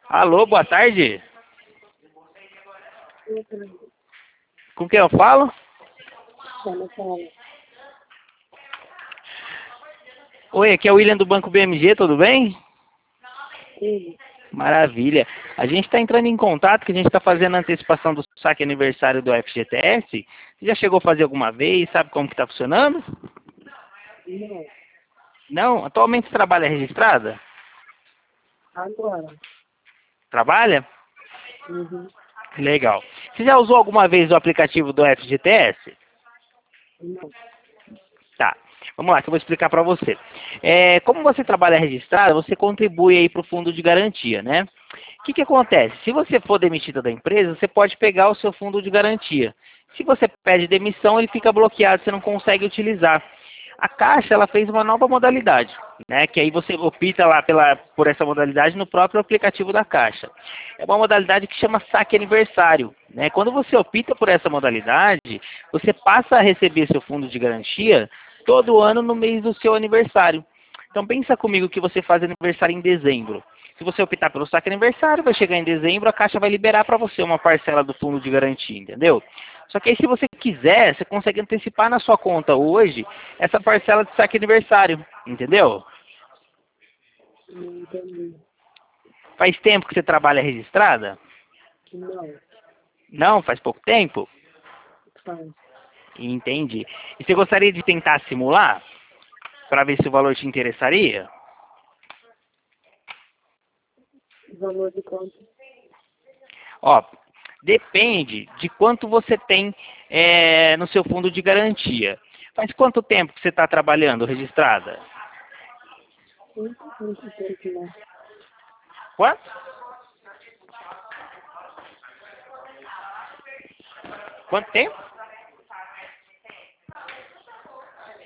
Alô, boa tarde. Com quem eu falo? Oi, aqui é o William do Banco BMG, tudo bem? Sim. Maravilha. A gente está entrando em contato, que a gente está fazendo a antecipação do saque aniversário do FGTS. Você já chegou a fazer alguma vez? Sabe como que está funcionando? Não. Não? Atualmente você trabalha registrada? Agora. Trabalha? Uhum. Legal. Você já usou alguma vez o aplicativo do FGTS? Não. Tá. Vamos lá, que eu vou explicar para você. Como você trabalha registrado, você contribui aí para o fundo de garantia, né? O que acontece? Se você for demitida da empresa, você pode pegar o seu fundo de garantia. Se você pede demissão, ele fica bloqueado, você não consegue utilizar. A Caixa, ela fez uma nova modalidade, né? Que aí você opta lá por essa modalidade no próprio aplicativo da Caixa. É uma modalidade que chama saque aniversário, né? Quando você opta por essa modalidade, você passa a receber seu fundo de garantia todo ano no mês do seu aniversário. Então pensa comigo que você faz aniversário em dezembro. Se você optar pelo saque aniversário, vai chegar em dezembro, a Caixa vai liberar para você uma parcela do fundo de garantia, entendeu? Só que aí se você quiser, você consegue antecipar na sua conta hoje essa parcela de saque aniversário, entendeu? Não entendi. Faz tempo que você trabalha registrada? Não. Não, faz pouco tempo? Faz. Entendi. E você gostaria de tentar simular? Para ver se o valor te interessaria? Valor de conta. Ó, depende de quanto você tem no seu fundo de garantia. Faz quanto tempo que você está trabalhando registrada? 5,5 lá. Quanto? Quanto tempo?